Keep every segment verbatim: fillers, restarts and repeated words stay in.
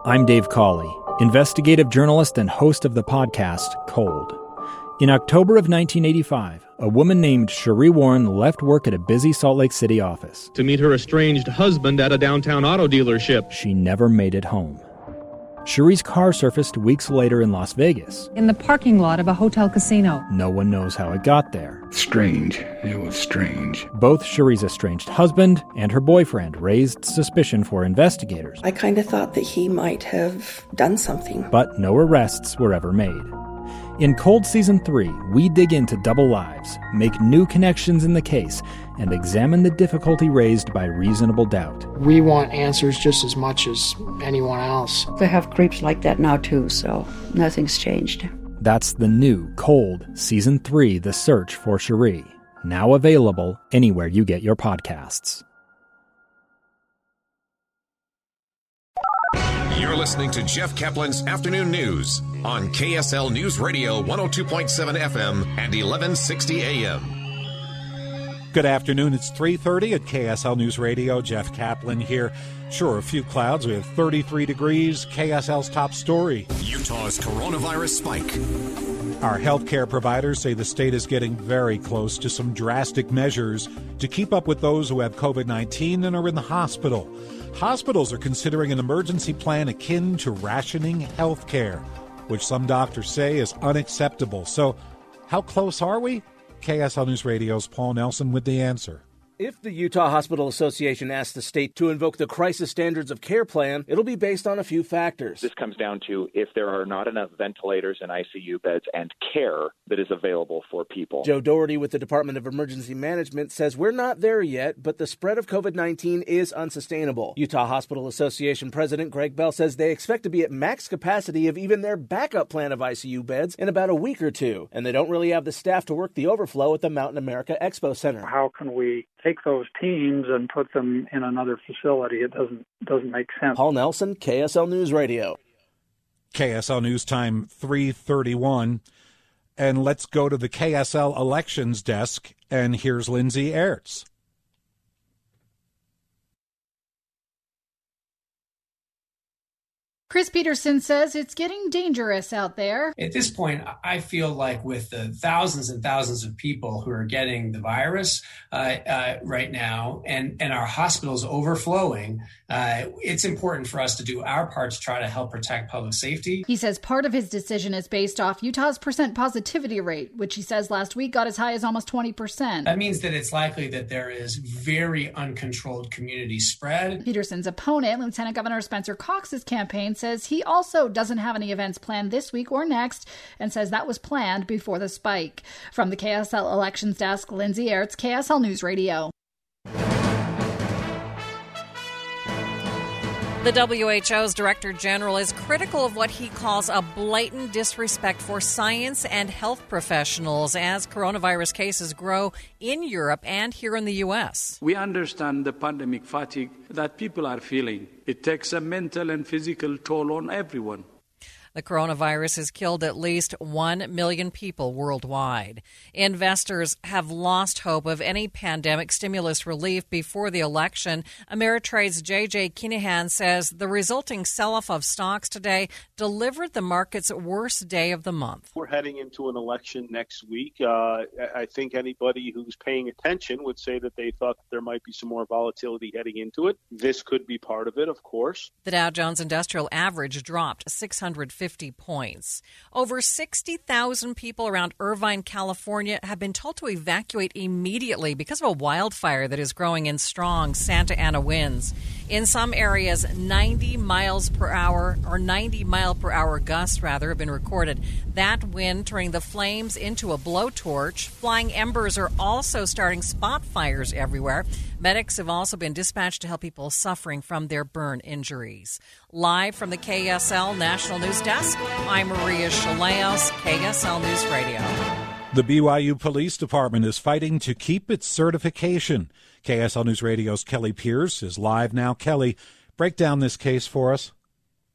I'm Dave Cawley, investigative journalist and host of the podcast Cold. In October of nineteen eighty-five, a woman named Cherie Warren left work at a busy Salt Lake City office to meet her estranged husband at a downtown auto dealership. She never made it home. Cherie's car surfaced weeks later in Las Vegas. In the parking lot of a hotel casino. No one knows how it got there. Strange. It was strange. Both Cherie's estranged husband and her boyfriend raised suspicion for investigators. I kind of thought that he might have done something. But no arrests were ever made. In Cold Season three, we dig into double lives, make new connections in the case, and examine the difficulty raised by reasonable doubt. We want answers just as much as anyone else. They have creeps like that now too, so nothing's changed. That's the new Cold Season three, The Search for Cherie, now available anywhere you get your podcasts. You're listening to Jeff Kaplan's Afternoon News on K S L News Radio one oh two point seven F M and eleven sixty A M. Good afternoon. It's three thirty at K S L News Radio. Jeff Kaplan here. Sure, a few clouds. We have thirty-three degrees. K S L's top story. Utah's coronavirus spike. Our healthcare providers say the state is getting very close to some drastic measures to keep up with those who have covid nineteen and are in the hospital. Hospitals are considering an emergency plan akin to rationing health care, which some doctors say is unacceptable. So how close are we? K S L News Radio's Paul Nelson with the answer. If the Utah Hospital Association asks the state to invoke the Crisis Standards of Care Plan, it'll be based on a few factors. This comes down to if there are not enough ventilators and I C U beds and care that is available for people. Joe Doherty with the Department of Emergency Management says we're not there yet, but the spread of covid nineteen is unsustainable. Utah Hospital Association President Greg Bell says they expect to be at max capacity of even their backup plan of I C U beds in about a week or two, and they don't really have the staff to work the overflow at the Mountain America Expo Center. How can we take those teams and put them in another facility? It doesn't doesn't make sense. Paul Nelson, K S L News Radio. K S L News Time three thirty-one. And let's go to the K S L Elections Desk, and here's Lindsay Aerts. Chris Peterson says it's getting dangerous out there. At this point, I feel like with the thousands and thousands of people who are getting the virus uh, uh, right now and, and our hospitals overflowing, uh, it's important for us to do our part to try to help protect public safety. He says part of his decision is based off Utah's percent positivity rate, which he says last week got as high as almost twenty percent. That means that it's likely that there is very uncontrolled community spread. Peterson's opponent, Lieutenant Governor Spencer Cox's campaign, says he also doesn't have any events planned this week or next and says that was planned before the spike. From the K S L Elections Desk, Lindsay Aerts, K S L News Radio. The W H O's Director General is critical of what he calls a blatant disrespect for science and health professionals as coronavirus cases grow in Europe and here in the U S. We understand the pandemic fatigue that people are feeling. It takes a mental and physical toll on everyone. The coronavirus has killed at least one million people worldwide. Investors have lost hope of any pandemic stimulus relief before the election. Ameritrade's J J Kinahan says the resulting sell-off of stocks today delivered the market's worst day of the month. We're heading into an election next week. Uh, I think anybody who's paying attention would say that they thought that there might be some more volatility heading into it. This could be part of it, of course. The Dow Jones Industrial Average dropped six hundred fifty points. Over sixty thousand people around Irvine, California have been told to evacuate immediately because of a wildfire that is growing in strong Santa Ana winds. In some areas, ninety miles per hour or ninety mile per hour gusts rather have been recorded. That wind turning the flames into a blowtorch. Flying embers are also starting spot fires everywhere. Medics have also been dispatched to help people suffering from their burn injuries. Live from the K S L National News Desk, I'm Maria Chaleos, K S L News Radio. The B Y U Police Department is fighting to keep its certification. K S L News Radio's Kelly Pierce is live now. Kelly, break down this case for us.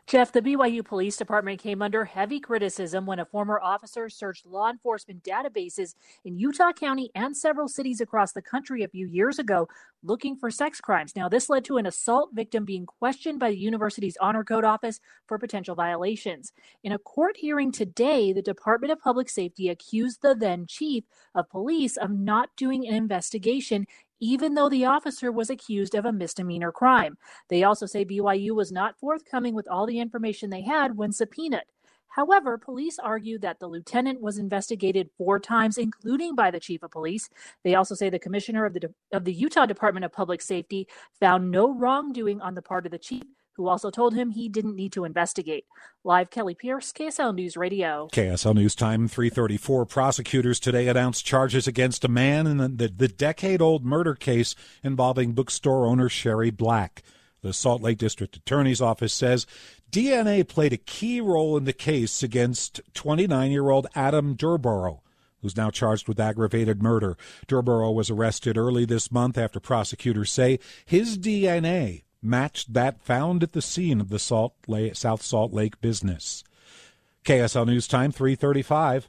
Jeff, the B Y U Police Department came under heavy criticism when a former officer searched law enforcement databases in Utah County and several cities across the country a few years ago looking for sex crimes. Now, this led to an assault victim being questioned by the university's Honor Code office for potential violations. In a court hearing today, the Department of Public Safety accused the then chief of police of not doing an investigation, even though the officer was accused of a misdemeanor crime. They also say B Y U was not forthcoming with all the information they had when subpoenaed. However, police argue that the lieutenant was investigated four times, including by the chief of police. They also say the commissioner of the of the Utah Department of Public Safety found no wrongdoing on the part of the chief, who also told him he didn't need to investigate. Live, Kelly Pierce, K S L News Radio. K S L News Time, three thirty-four. Prosecutors today announced charges against a man in the, the, the decade-old murder case involving bookstore owner Sherry Black. The Salt Lake District Attorney's Office says D N A played a key role in the case against twenty-nine-year-old Adam Durborough, who's now charged with aggravated murder. Durborough was arrested early this month after prosecutors say his D N A matched that found at the scene of the Salt Lake, South Salt Lake business. K S L News Time, three thirty-five.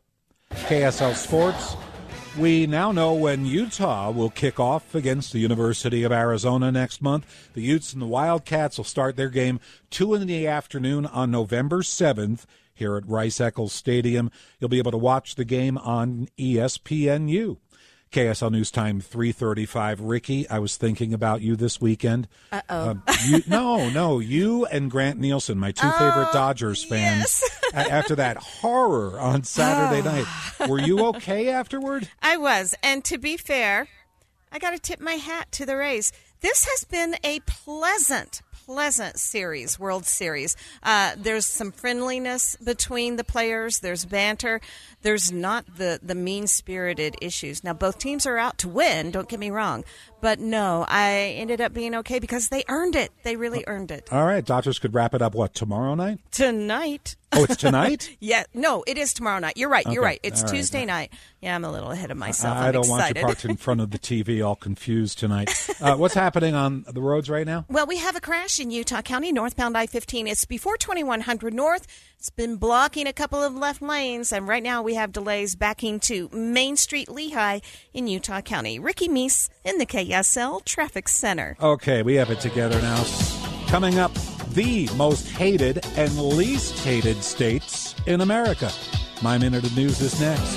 K S L Sports. We now know when Utah will kick off against the University of Arizona next month. The Utes and the Wildcats will start their game two in the afternoon on November seventh here at Rice-Eccles Stadium. You'll be able to watch the game on E S P N U. K S L News Time, three thirty-five. Ricky, I was thinking about you this weekend. Uh-oh. Uh, you, no, no, you and Grant Nielsen, my two oh, favorite Dodgers fans, yes. after that horror on Saturday night. Were you okay afterward? I was. And to be fair, I got to tip my hat to the Rays. This has been a pleasant pleasant series, World Series. Uh, there's some friendliness between the players. There's banter. There's not the, the mean-spirited issues. Now, both teams are out to win, don't get me wrong. But no, I ended up being okay because they earned it. They really earned it. All right, Dodgers could wrap it up, what, tomorrow night? Tonight. Oh, it's tonight? Yeah, no, it is tomorrow night. You're right, okay. you're right. It's all Tuesday right. night. Yeah, I'm a little ahead of myself. I I'm don't excited. want you parked in front of the T V all confused tonight. Uh, what's happening on the roads right now? Well, we have a crash in Utah County, northbound I fifteen. It's before twenty-one hundred North. It's been blocking a couple of left lanes, and right now we have delays backing to Main Street, Lehigh in Utah County. Ricky Meese in the K S L Traffic Center. Okay, we have it together now. Coming up, the most hated and least hated states in America. My Minute of News is next.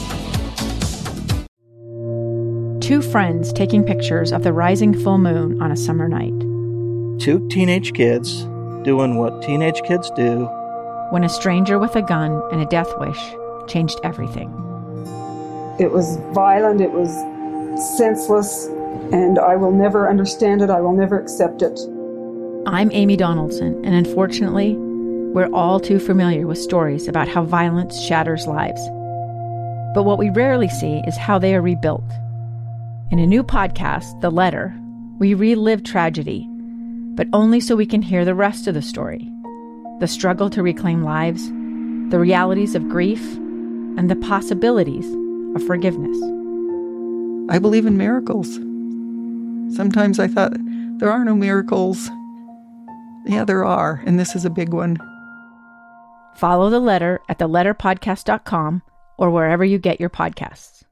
Two friends taking pictures of the rising full moon on a summer night. Two teenage kids doing what teenage kids do. When a stranger with a gun and a death wish changed everything. It was violent, it was senseless, and I will never understand it, I will never accept it. I'm Amy Donaldson, and unfortunately, we're all too familiar with stories about how violence shatters lives. But what we rarely see is how they are rebuilt. In a new podcast, The Letter, we relive tragedy, but only so we can hear the rest of the story. The struggle to reclaim lives, the realities of grief, and the possibilities of forgiveness. I believe in miracles. Sometimes I thought, there are no miracles. Yeah, there are, and this is a big one. Follow The Letter at the letter podcast dot com or wherever you get your podcasts.